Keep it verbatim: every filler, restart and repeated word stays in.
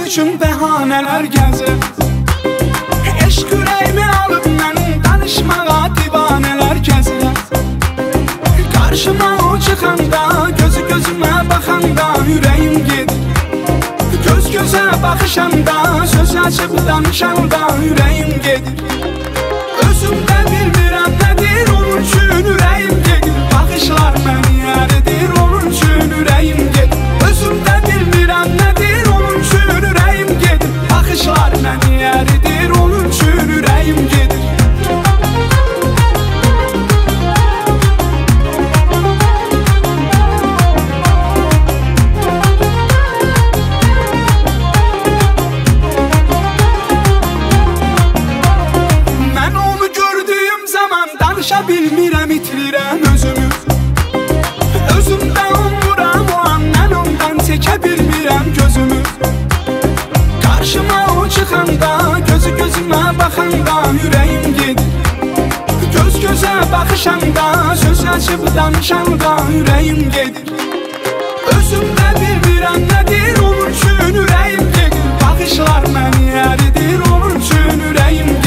üçün bəhanələr gəzir. Eşq ürəyimi alıb mən danışmağa divanələr gəzirəm. Qarşıma o çıxanda, gözü gözümə baxanda ürəyim gedir. Göz gözə baxışanda, söz açıb danışanda ürəyim gedir. Özümdə bilmirəm nədir, onun üçün ürəyim gedir. Baxışlar məni əridir, onun üçün ürəyim gedir. Özümdə bilmirəm nədir, onun üçün ürəyim gedir. Baxışlar məni əridir, onun üçün ürəyim gedir. Danışa bilmirəm, itirirəm özümü. Özümdə umuram o an, mən ondan çəkə bilmirəm gözümü. Qarşıma o çıxanda, gözü gözümə baxanda ürəyim gedir. Göz gözə baxışanda, söz açıb danışanda ürəyim gedir. Özümdə bilmirəm nədir, onun üçün ürəyim gedir. Baxışlar məni əridir, onun üçün ürəyim gedir.